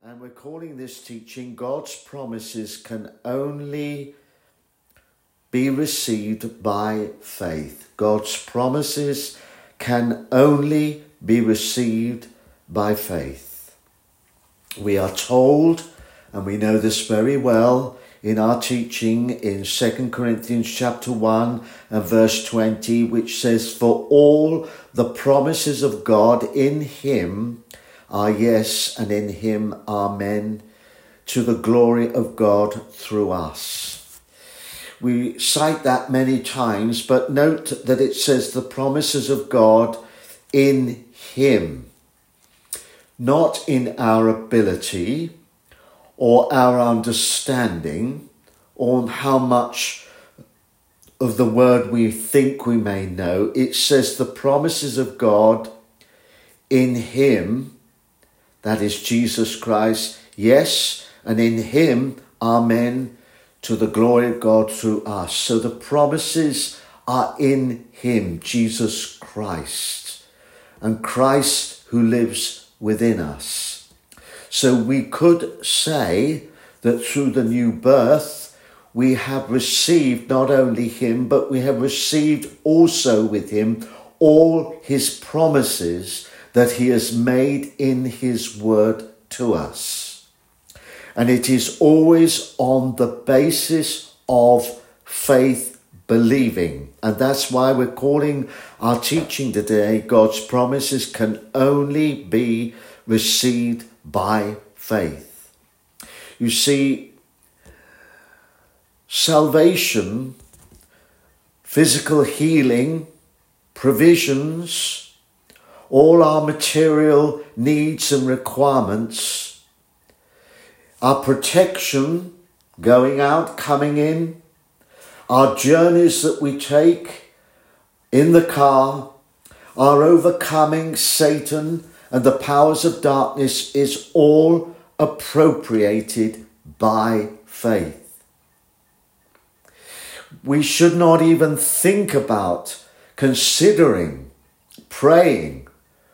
And we're calling this teaching, God's promises can only be received by faith. God's promises can only be received by faith. We are told, and we know this very well, in our teaching in 2 Corinthians chapter 1 and verse 20, which says, "For all the promises of God in him are yes, and in him amen, to the glory of God through us." We cite that many times, but note that it says the promises of God in him, not in our ability or our understanding or how much of the word we think we may know. It says the promises of God in him, that is Jesus Christ, yes, and in him, amen, to the glory of God through us. So the promises are in him, Jesus Christ, and Christ who lives within us. So we could say that through the new birth, we have received not only him, but we have received also with him all his promises that he has made in his word to us. And it is always on the basis of faith believing. And that's why we're calling our teaching today, God's promises can only be received by faith. You see, salvation, physical healing, provisions, all our material needs and requirements, our protection, going out, coming in, our journeys that we take in the car, our overcoming Satan and the powers of darkness is all appropriated by faith. We should not even think about considering, praying,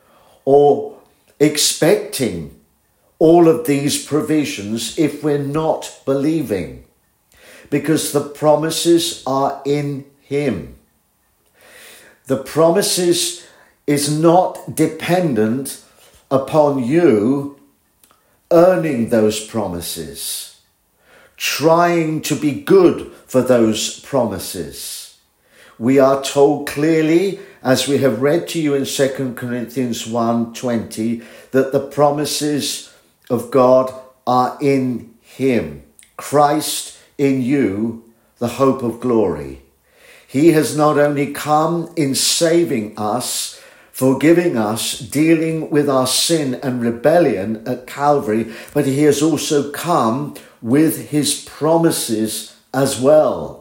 or expecting all of these provisions if we're not believing, because the promises are in him. The promises is not dependent upon you earning those promises, trying to be good for those promises. We are told clearly, as we have read to you in 2 Corinthians 1:20, that the promises of God are in him, Christ in you, the hope of glory. He has not only come in saving us, forgiving us, dealing with our sin and rebellion at Calvary, but he has also come with his promises as well.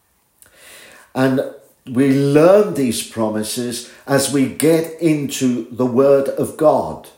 And we learn these promises as we get into the Word of God.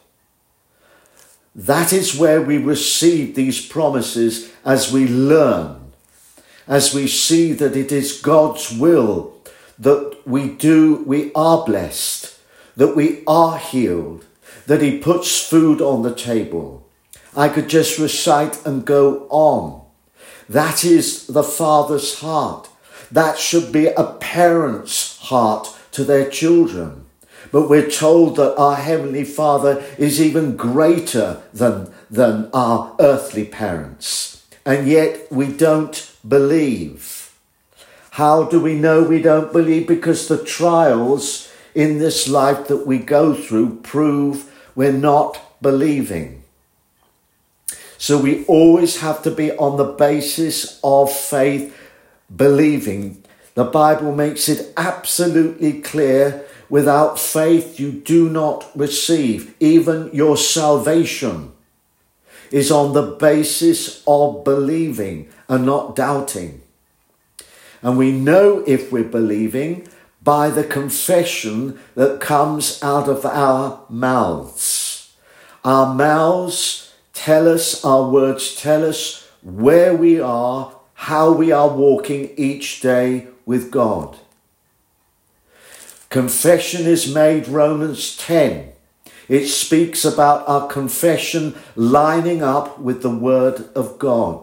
That is where we receive these promises, as we learn, as we see that it is God's will that we are blessed, that we are healed, that he puts food on the table. I could just recite and go on. That is the Father's heart. That should be a parent's heart to their children. But we're told that our Heavenly Father is even greater than our earthly parents. And yet we don't believe. How do we know we don't believe? Because the trials in this life that we go through prove we're not believing. So we always have to be on the basis of faith believing. The Bible makes it absolutely clear, without faith you do not receive. Even your salvation is on the basis of believing and not doubting. And we know if we're believing by the confession that comes out of our mouths. Our mouths tell us, our words tell us where we are, how we are walking each day with God. Confession is made, Romans 10, It speaks about our confession lining up with the Word of God.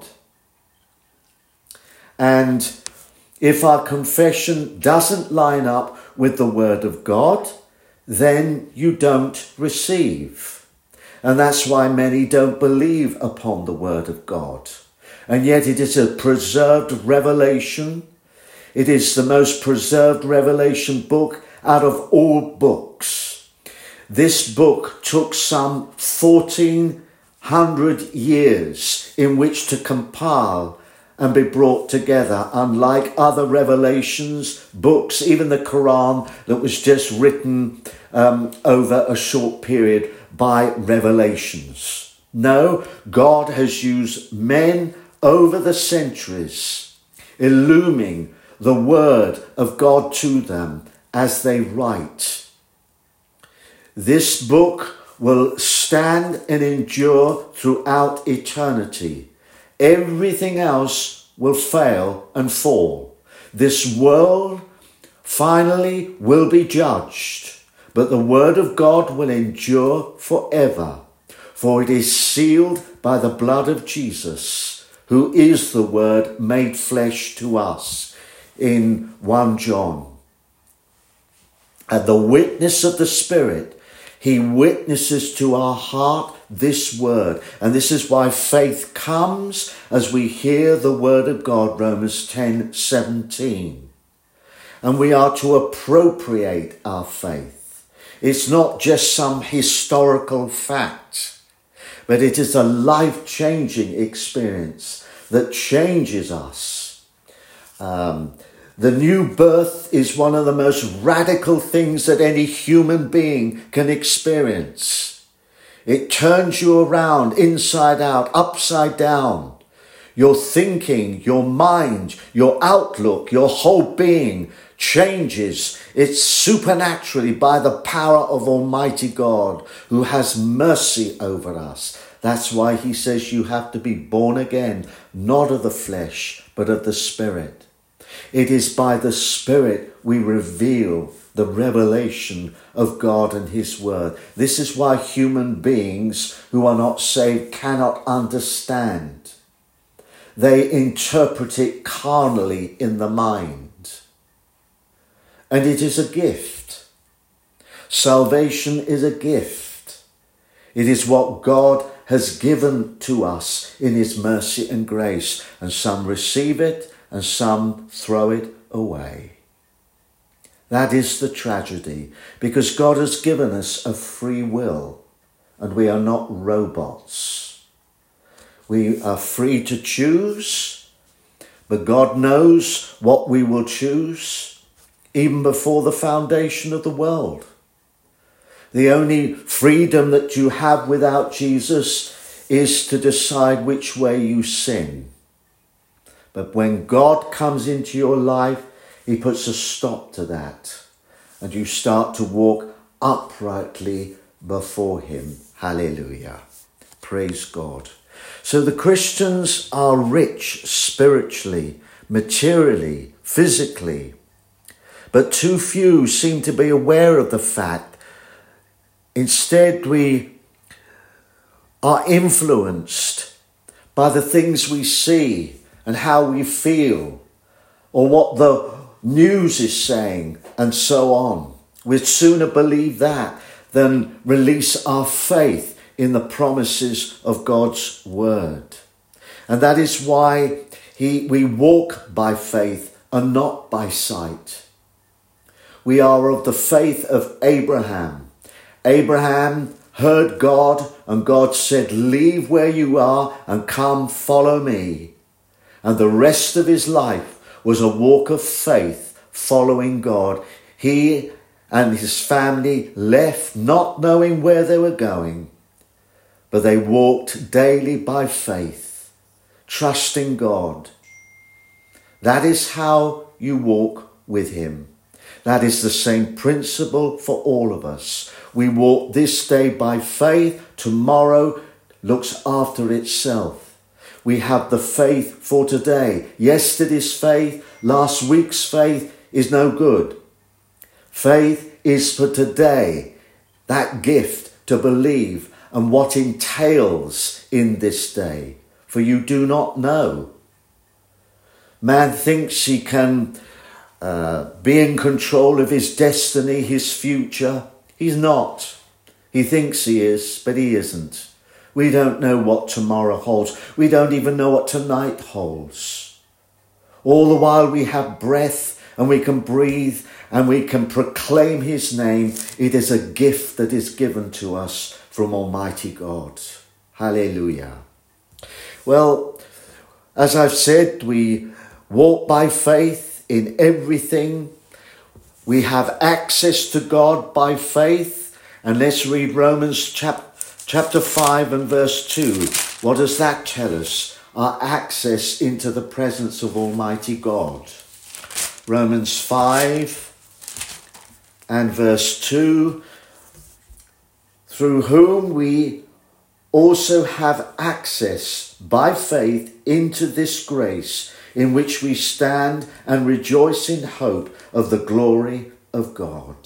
And if our confession doesn't line up with the Word of God, then you don't receive. And that's why many don't believe upon the Word of God. And yet it is a preserved revelation. It is the most preserved revelation book out of all books. This book took some 1400 years in which to compile and be brought together, unlike other revelations, books, even the Quran that was just written over a short period by revelations. No, God has used men over the centuries, illumining the word of God to them as they write. This book will stand and endure throughout eternity. Everything else will fail and fall. This world finally will be judged, but the word of God will endure forever, for it is sealed by the blood of Jesus, who is the word made flesh to us, in 1 John. And the witness of the Spirit, he witnesses to our heart this word. And this is why faith comes as we hear the word of God, Romans 10:17. And we are to appropriate our faith. It's not just some historical fact, but it is a life-changing experience that changes us. The new birth is one of the most radical things that any human being can experience. It turns you around, inside out, upside down. Your thinking, your mind, your outlook, your whole being changes. It's supernaturally by the power of Almighty God, who has mercy over us. That's why he says you have to be born again, not of the flesh, but of the Spirit. It is by the Spirit we reveal the revelation of God and his word. This is why human beings who are not saved cannot understand. They interpret it carnally in the mind. And it is a gift. Salvation is a gift. It is what God has given to us in his mercy and grace. And some receive it and some throw it away. That is the tragedy, because God has given us a free will and we are not robots. We are free to choose, but God knows what we will choose even before the foundation of the world. The only freedom that you have without Jesus is to decide which way you sin. But when God comes into your life, he puts a stop to that. And you start to walk uprightly before him. Hallelujah. Praise God. So the Christians are rich spiritually, materially, physically. But too few seem to be aware of the fact. Instead, we are influenced by the things we see and how we feel, or what the news is saying, and so on. We'd sooner believe that than release our faith in the promises of God's word. And that is why we walk by faith and not by sight. We are of the faith of Abraham. Abraham heard God, and God said, "Leave where you are and come follow me." And the rest of his life was a walk of faith, following God. He and his family left not knowing where they were going, but they walked daily by faith, trusting God. That is how you walk with him. That is the same principle for all of us. We walk this day by faith. Tomorrow looks after itself. We have the faith for today. Yesterday's faith, last week's faith is no good. Faith is for today. That gift to believe and what entails in this day, for you do not know. Man thinks he can be in control of his destiny, his future. He's not. He thinks he is, but he isn't. We don't know what tomorrow holds. We don't even know what tonight holds. All the while we have breath and we can breathe and we can proclaim his name. It is a gift that is given to us from Almighty God. Hallelujah. Well, as I've said, we walk by faith in everything. We have access to God by faith. And let's read Romans chapter 5 and verse 2. What does that tell us? Our access into the presence of Almighty God. Romans 5 and verse 2. Through whom we also have access by faith into this grace in which we stand and rejoice in hope of the glory of God.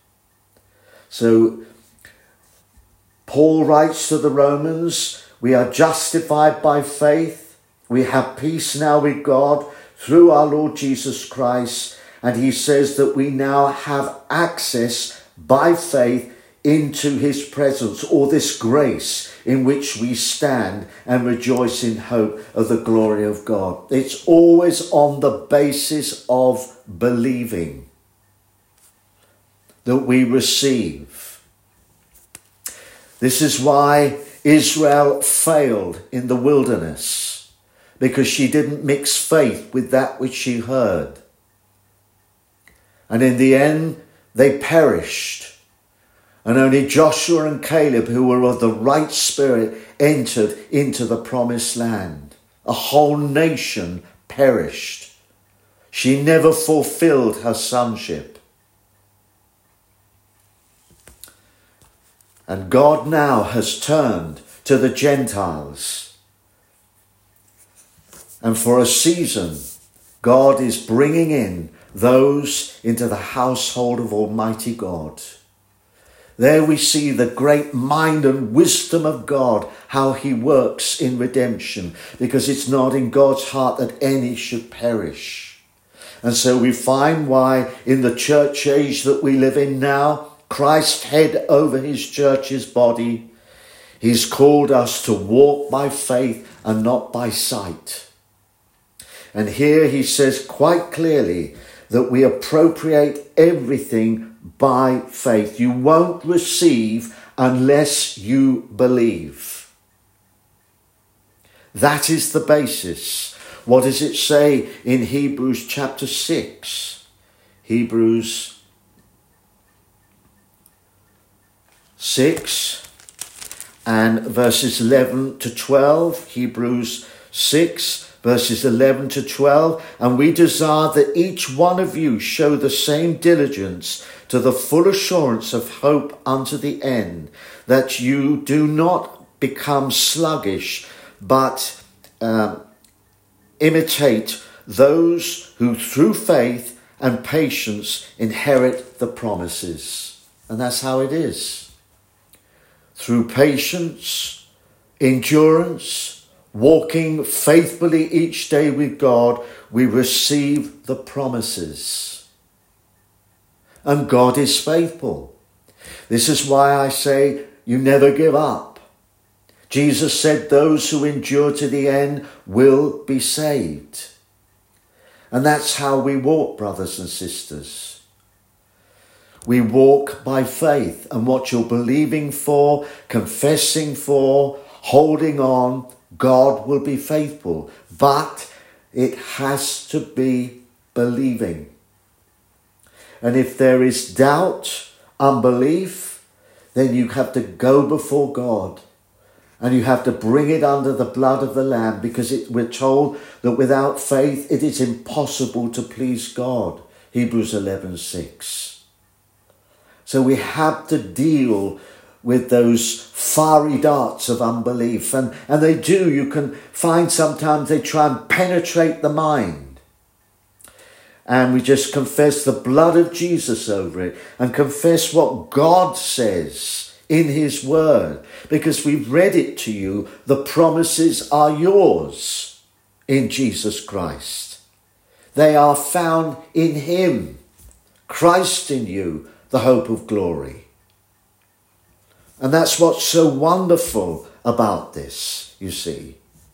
So Paul writes to the Romans, we are justified by faith. We have peace now with God through our Lord Jesus Christ. And he says that we now have access by faith into his presence, or this grace in which we stand and rejoice in hope of the glory of God. It's always on the basis of believing that we receive. This is why Israel failed in the wilderness, because she didn't mix faith with that which she heard. And in the end, they perished. And only Joshua and Caleb, who were of the right spirit, entered into the promised land. A whole nation perished. She never fulfilled her sonship. And God now has turned to the Gentiles. And for a season, God is bringing in those into the household of Almighty God. There we see the great mind and wisdom of God, how he works in redemption, because it's not in God's heart that any should perish. And so we find why in the church age that we live in now, Christ head over his church's body, he's called us to walk by faith and not by sight. And here he says quite clearly that we appropriate everything by faith. You won't receive unless you believe. That is the basis. What does it say in Hebrews chapter 6? Hebrews 6 and verses 11 to 12. Hebrews 6 verses 11 to 12. And we desire that each one of you show the same diligence to the full assurance of hope unto the end, that you do not become sluggish, but imitate those who through faith and patience inherit the promises. And that's how it is. Through patience, endurance, walking faithfully each day with God, we receive the promises. And God is faithful. This is why I say you never give up. Jesus said those who endure to the end will be saved. And that's how we walk, brothers and sisters. We walk by faith, and what you're believing for, confessing for, holding on, God will be faithful. But it has to be believing. And if there is doubt, unbelief, then you have to go before God. And you have to bring it under the blood of the Lamb, because we're told that without faith it is impossible to please God. Hebrews 11:6. So we have to deal with those fiery darts of unbelief. And they do. You can find sometimes they try and penetrate the mind. And we just confess the blood of Jesus over it and confess what God says in his word, because we've read it to you. The promises are yours in Jesus Christ. They are found in him, Christ in you, the hope of glory. And that's what's so wonderful about this, you see.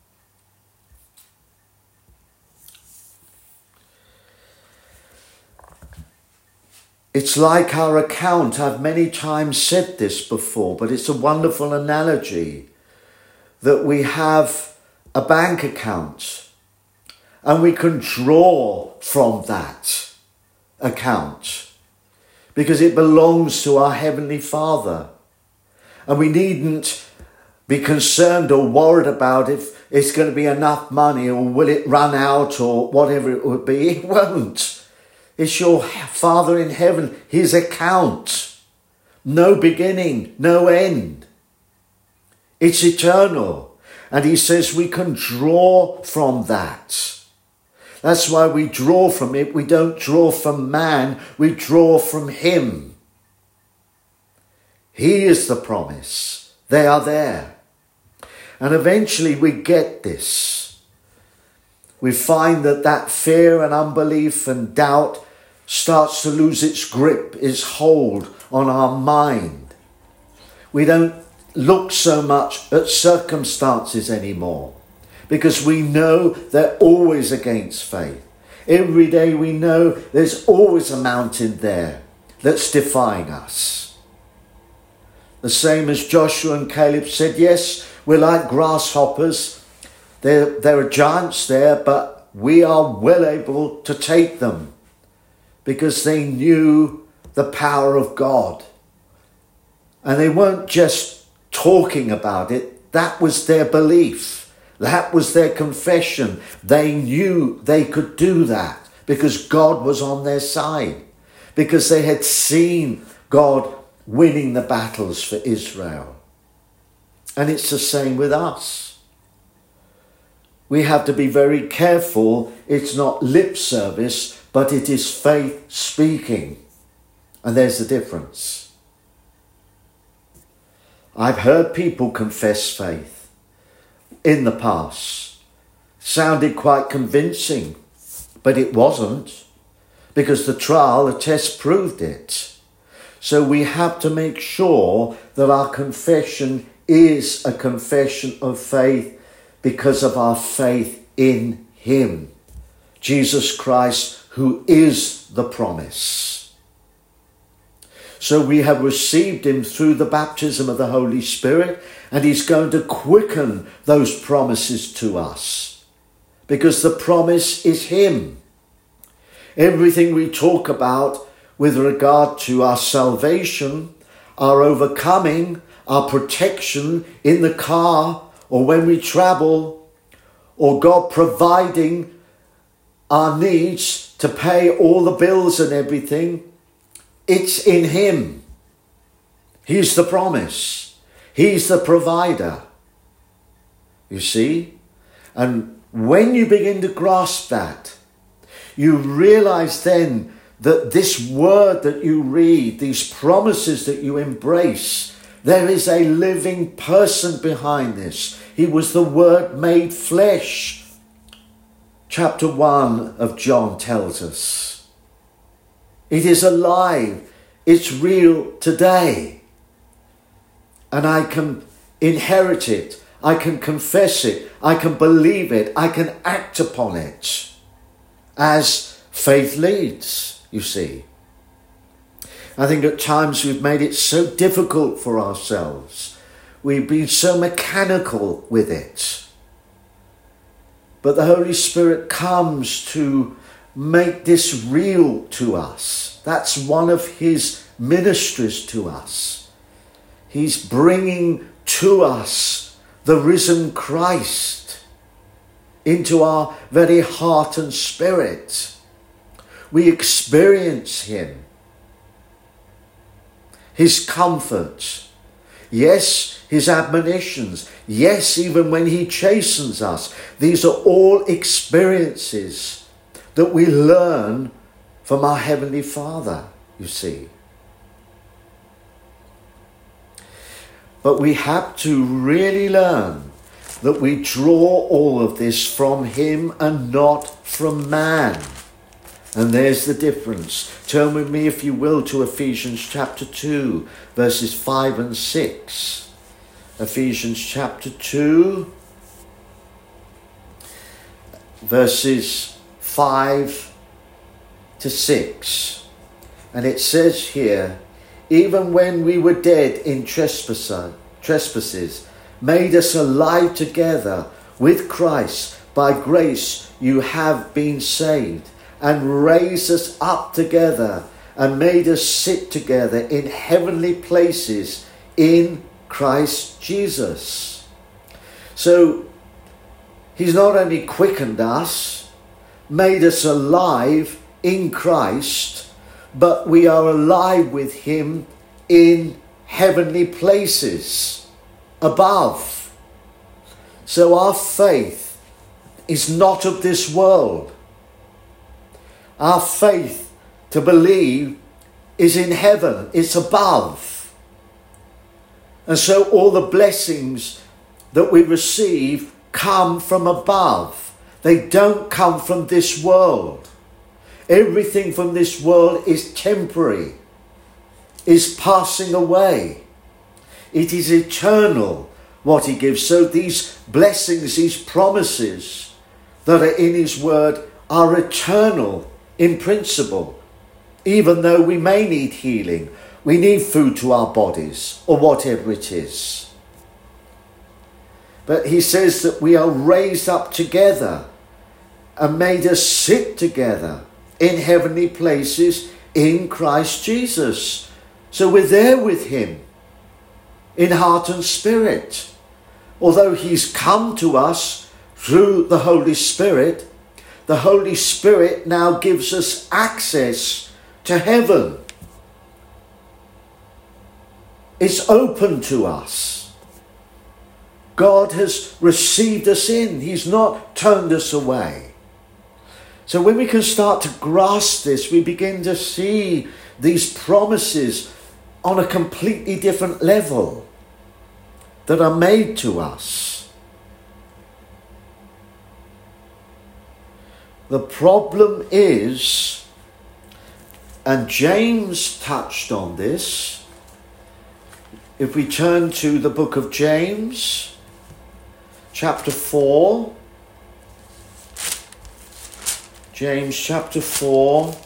It's like our account. I've many times said this before, but it's a wonderful analogy that we have a bank account and we can draw from that account because it belongs to our Heavenly Father. And we needn't be concerned or worried about if it's going to be enough money or will it run out or whatever it would be. It won't. It's your Father in heaven, his account. No beginning, no end. It's eternal. And he says we can draw from that. That's why we draw from it. We don't draw from man, we draw from him. He is the promise. They are there. And eventually we get this. We find that fear and unbelief and doubt starts to lose its grip, its hold on our mind. We don't look so much at circumstances anymore because we know they're always against faith. Every day we know there's always a mountain there that's defying us. The same as Joshua and Caleb said, yes, we're like grasshoppers. There are giants there, but we are well able to take them because they knew the power of God. And they weren't just talking about it. That was their belief. That was their confession. They knew they could do that because God was on their side, because they had seen God winning the battles for Israel. And it's the same with us. We have to be very careful. It's not lip service, but it is faith speaking. And there's the difference. I've heard people confess faith in the past. Sounded quite convincing, but it wasn't, because the trial, the test proved it. So we have to make sure that our confession is a confession of faith because of our faith in him, Jesus Christ, who is the promise. So we have received him through the baptism of the Holy Spirit, and he's going to quicken those promises to us because the promise is him. Everything we talk about with regard to our salvation, our overcoming, our protection in the car or when we travel, or God providing our needs to pay all the bills and everything, it's in him. He's the promise. He's the provider. You see? And when you begin to grasp that, you realize then that this word that you read, these promises that you embrace, there is a living person behind this. He was the Word made flesh. Chapter 1 of John tells us. It is alive. It's real today. And I can inherit it. I can confess it. I can believe it. I can act upon it as faith leads, you see. I think at times we've made it so difficult for ourselves. We've been so mechanical with it. But the Holy Spirit comes to make this real to us. That's one of his ministries to us. He's bringing to us the risen Christ into our very heart and spirit. We experience him. His comfort, yes, his admonitions, yes, even when he chastens us. These are all experiences that we learn from our Heavenly Father, you see. But we have to really learn that we draw all of this from him and not from man. And there's the difference. Turn with me, if you will, to Ephesians chapter 2, verses 5 and 6. Ephesians chapter 2, verses 5 to 6. And it says here, even when we were dead in trespasses, made us alive together with Christ. By grace you have been saved, and raised us up together, and made us sit together in heavenly places in Christ Jesus. So he's not only quickened us, made us alive in Christ, but we are alive with him in heavenly places above. So our faith is not of this world. Our faith to believe is in heaven. It's above. And so all the blessings that we receive come from above. They don't come from this world. Everything from this world is temporary, is passing away. It is eternal what he gives. So these blessings, these promises that are in his word are eternal in principle. Even though we may need healing, we need food to our bodies or whatever it is. But he says that we are raised up together and made us sit together in heavenly places in Christ Jesus. So we're there with him in heart and spirit. Although he's come to us through the Holy Spirit, the Holy Spirit now gives us access to heaven. It's open to us. God has received us in. He's not turned us away. So when we can start to grasp this, we begin to see these promises on a completely different level that are made to us. The problem is, and James touched on this, if we turn to the book of James, chapter 4, James chapter 4.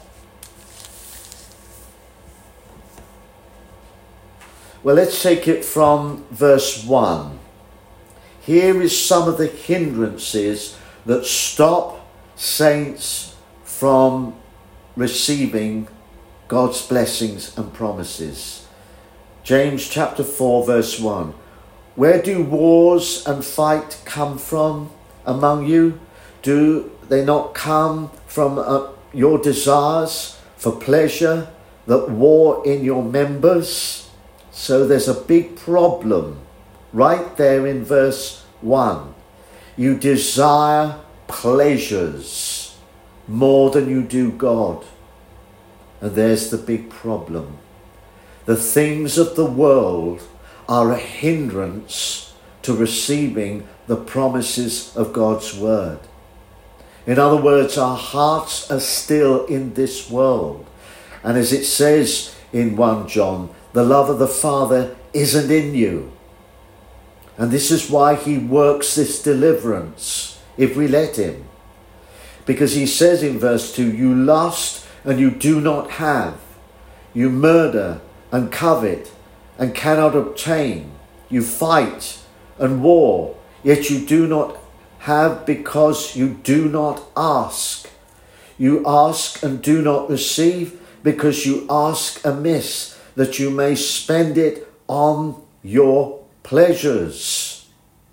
Well, let's take it from verse 1. Here is some of the hindrances that stop saints from receiving God's blessings and promises. James chapter 4 verse 1. Where do wars and fight come from among you? Do they not come from your desires for pleasure that war in your members? So there's a big problem right there in verse 1. You desire pleasures more than you do God. And there's the big problem. The things of the world are a hindrance to receiving the promises of God's word. In other words, our hearts are still in this world. And as it says in 1 John, the love of the Father isn't in you. And this is why he works this deliverance, if we let him. Because he says in verse 2, you lust and you do not have. You murder and covet and cannot obtain. You fight and war, yet you do not have because you do not ask. You ask and do not receive because you ask amiss, that you may spend it on your pleasures.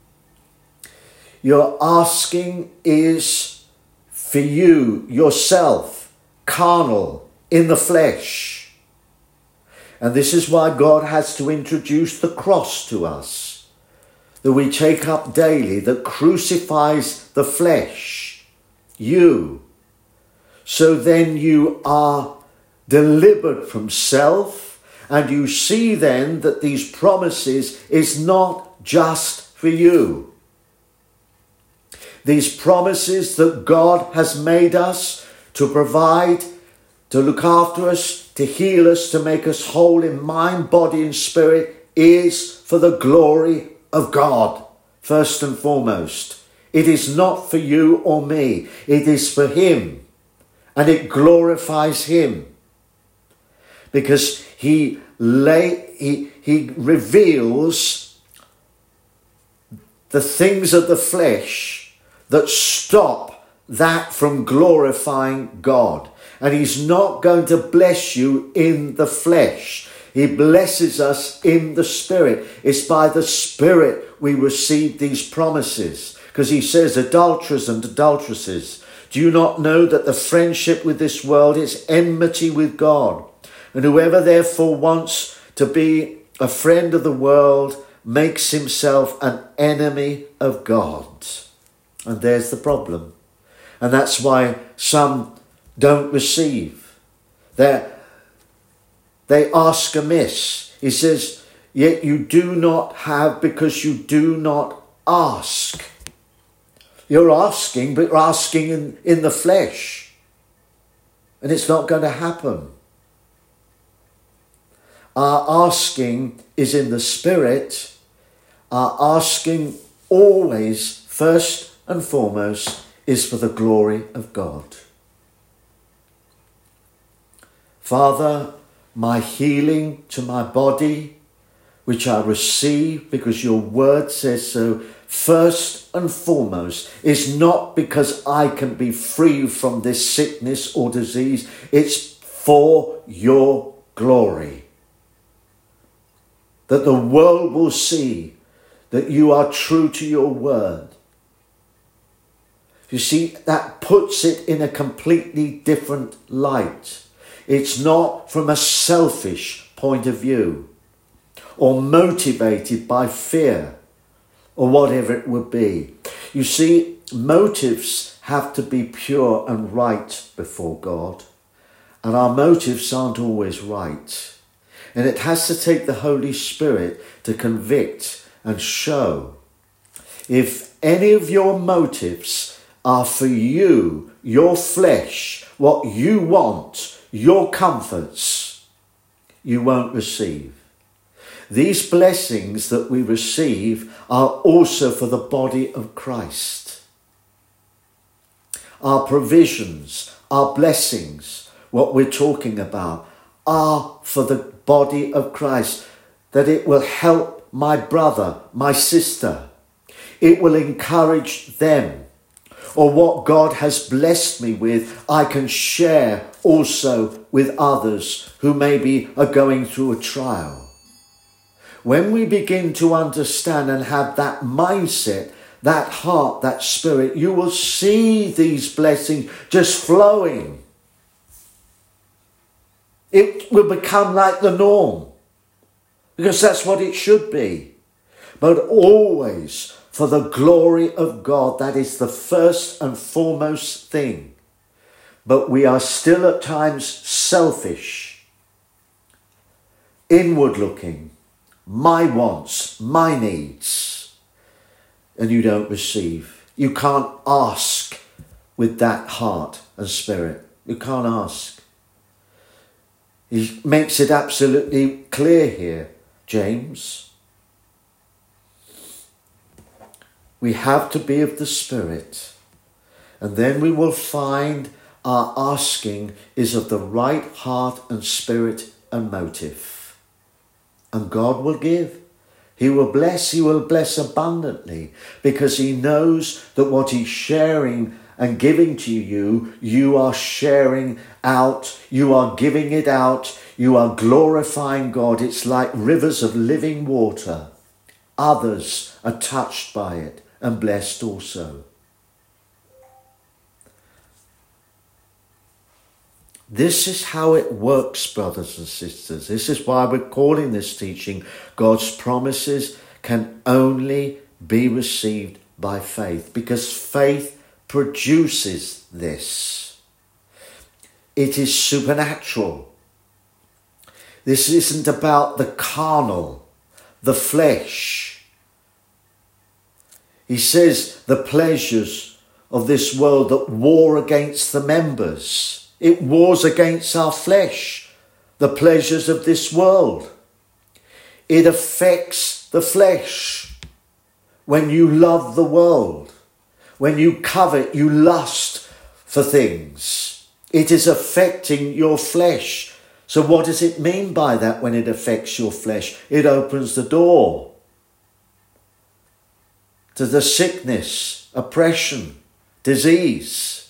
Your asking is for you, yourself, carnal, in the flesh. And this is why God has to introduce the cross to us, that we take up daily, that crucifies the flesh, you. So then you are delivered from self And you see then that these promises is not just for you. These promises that God has made us to provide, to look after us, to heal us, to make us whole in mind, body and spirit, is for the glory of God, first and foremost. It is not for you or me. It is for him. And it glorifies him. Because he reveals the things of the flesh that stop that from glorifying God. And he's not going to bless you in the flesh. He blesses us in the Spirit. It's by the Spirit we receive these promises. Because he says, adulterers and adulteresses, do you not know that the friendship with this world is enmity with God? And whoever therefore wants to be a friend of the world makes himself an enemy of God. And there's the problem. And that's why some don't receive. They ask amiss. He says, yet you do not have because you do not ask. You're asking, but you're asking in the flesh. And it's not going to happen. Our asking is in the Spirit. Our asking always, first and foremost, is for the glory of God. Father, my healing to my body, which I receive because your word says so, first and foremost, is not because I can be free from this sickness or disease. It's for your glory. That the world will see that you are true to your word. You see, that puts it in a completely different light. It's not from a selfish point of view or motivated by fear or whatever it would be. You see, motives have to be pure and right before God, and our motives aren't always right. And it has to take the Holy Spirit to convict and show. If any of your motives are for you, your flesh, what you want, your comforts, you won't receive. These blessings that we receive are also for the body of Christ. Our provisions, our blessings, what we're talking about, are for the body of Christ, that it will help my brother, my sister. It will encourage them. Or what God has blessed me with, I can share also with others who maybe are going through a trial. When we begin to understand and have that mindset, that heart, that spirit, you will see these blessings just flowing. It will become like the norm, because that's what it should be. But always for the glory of God, that is the first and foremost thing. But we are still at times selfish, inward looking, my wants, my needs, and you don't receive. You can't ask with that heart and spirit. You can't ask. He makes it absolutely clear here, James. We have to be of the Spirit, and then we will find our asking is of the right heart and spirit and motive. And God will give. He will bless abundantly, because he knows that what he's sharing and giving to you, you are sharing out, you are giving it out, you are glorifying God. It's like rivers of living water. Others are touched by it and blessed also. This is how it works, brothers and sisters. This is why we're calling this teaching, God's promises can only be received by faith, because faith produces this. It is supernatural. This isn't about the carnal, the flesh. He says the pleasures of this world that war against the members. It wars against our flesh, the pleasures of this world. It affects the flesh. When you love the world, when you covet, you lust for things, it is affecting your flesh. So what does it mean by that when it affects your flesh? It opens the door to the sickness, oppression, disease.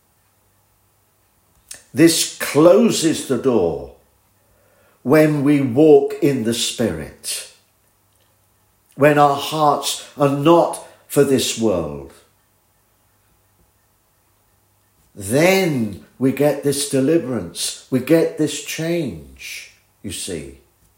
This closes the door when we walk in the Spirit, when our hearts are not for this world. Then we get this deliverance, we get this change, you see.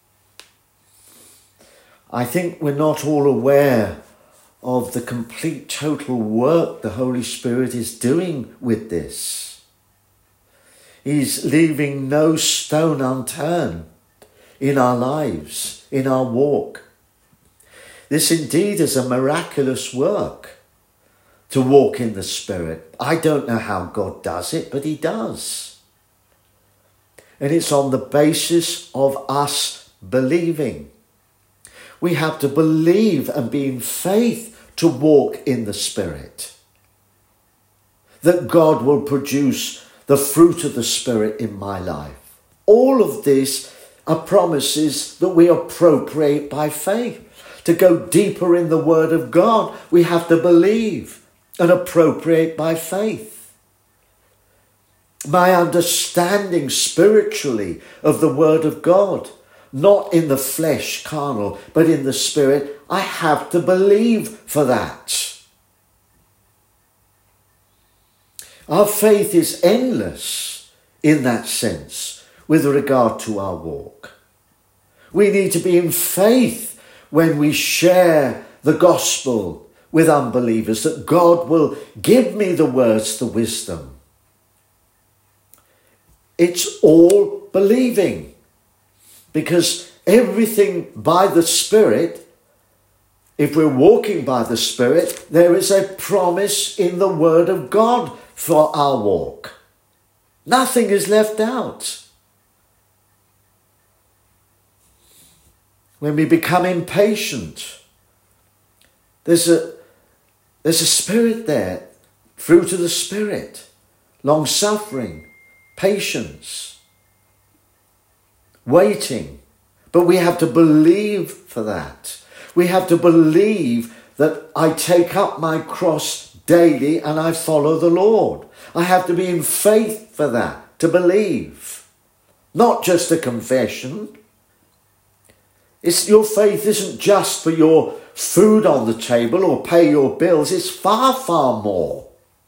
I think we're not all aware of the complete total work the Holy Spirit is doing with this. He's leaving no stone unturned in our lives, in our walk. This indeed is a miraculous work, to walk in the Spirit. I don't know how God does it, but he does. And it's on the basis of us believing. We have to believe and be in faith to walk in the Spirit. That God will produce the fruit of the Spirit in my life. All of this are promises that we appropriate by faith. To go deeper in the Word of God, we have to believe and appropriate by faith. My understanding spiritually of the Word of God, not in the flesh, carnal, but in the Spirit, I have to believe for that. Our faith is endless in that sense with regard to our walk. We need to be in faith when we share the gospel with unbelievers, that God will give me the words, the wisdom. It's all believing, because everything by the Spirit, if we're walking by the Spirit, there is a promise in the Word of God for our walk. Nothing is left out. When we become impatient, there's a spirit there, fruit of the Spirit, long-suffering, patience, waiting. But we have to believe for that. We have to believe that I take up my cross daily and I follow the Lord. I have to be in faith for that, to believe. Not just a confession. Your faith isn't just for your food on the table or pay your bills. It's far, far more.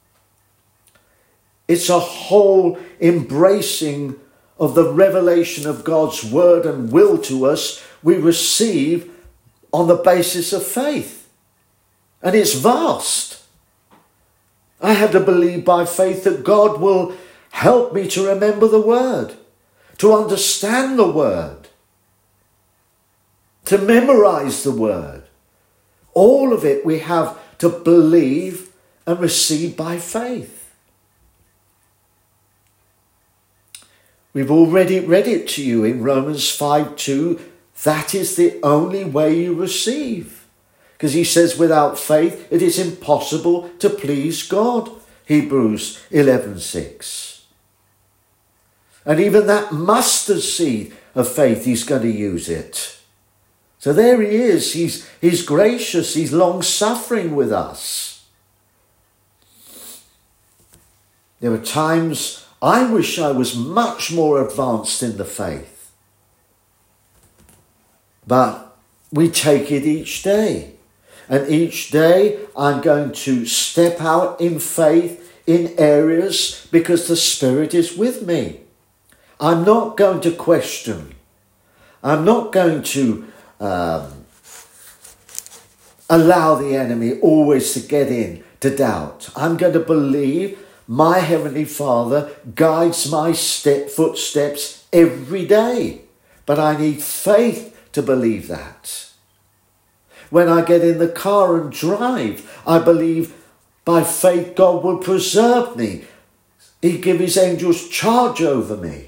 It's a whole embracing of the revelation of God's word and will to us we receive on the basis of faith. And it's vast. I have to believe by faith that God will help me to remember the word, to understand the word, to memorize the word. All of it we have to believe and receive by faith. We've already read it to you in Romans 5:2. That is the only way you receive. Because he says without faith it is impossible to please God. Hebrews 11:6. And even that mustard seed of faith, he's going to use it. So there he is. He's gracious. He's long-suffering with us. There were times I wish I was much more advanced in the faith. But we take it each day. And each day I'm going to step out in faith in areas because the Spirit is with me. I'm not going to question. I'm not going to allow the enemy always to get in to doubt. I'm going to believe my Heavenly Father guides my footsteps every day but I need faith to believe that. When I get in the car and drive, I believe by faith God will preserve me. He give his angels charge over me.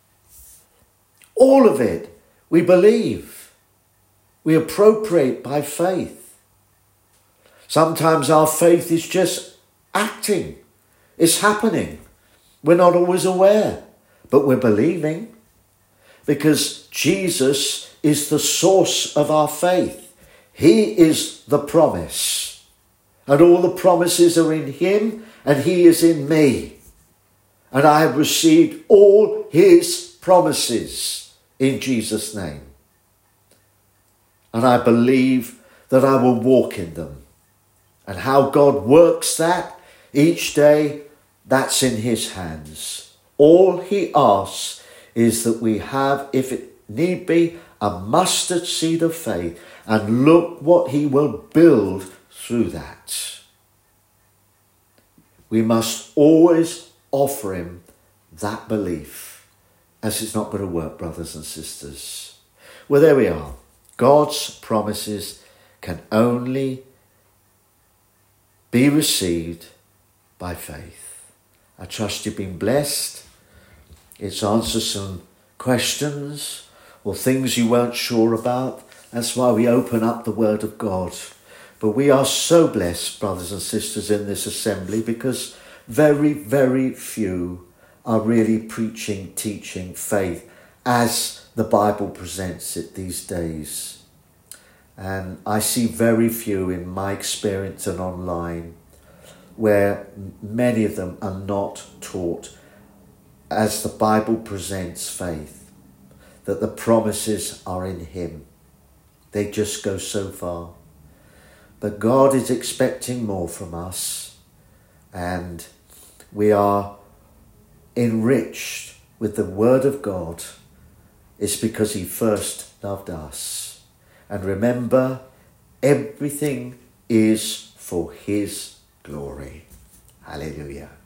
All of it we believe. We appropriate by faith. Sometimes our faith is just acting. It's happening. We're not always aware, but we're believing. Because Jesus is the source of our faith. He is the promise. And all the promises are in him, and he is in me. And I have received all his promises in Jesus' name. And I believe that I will walk in them. And how God works that each day, that's in his hands. All he asks is that we have, if it need be, a mustard seed of faith, and look what he will build through that. We must always offer him that belief, as it's not going to work, brothers and sisters. Well, there we are. God's promises can only be received by faith. I trust you've been blessed. It's answered some questions or things you weren't sure about. That's why we open up the Word of God. But we are so blessed, brothers and sisters, in this assembly, because very, very few are really preaching, teaching faith as the Bible presents it these days. And I see very few in my experience and online where many of them are not taught as the Bible presents faith, that the promises are in him. They just go so far. But God is expecting more from us, and we are enriched with the Word of God. It's because he first loved us. And remember, everything is for his glory. Hallelujah.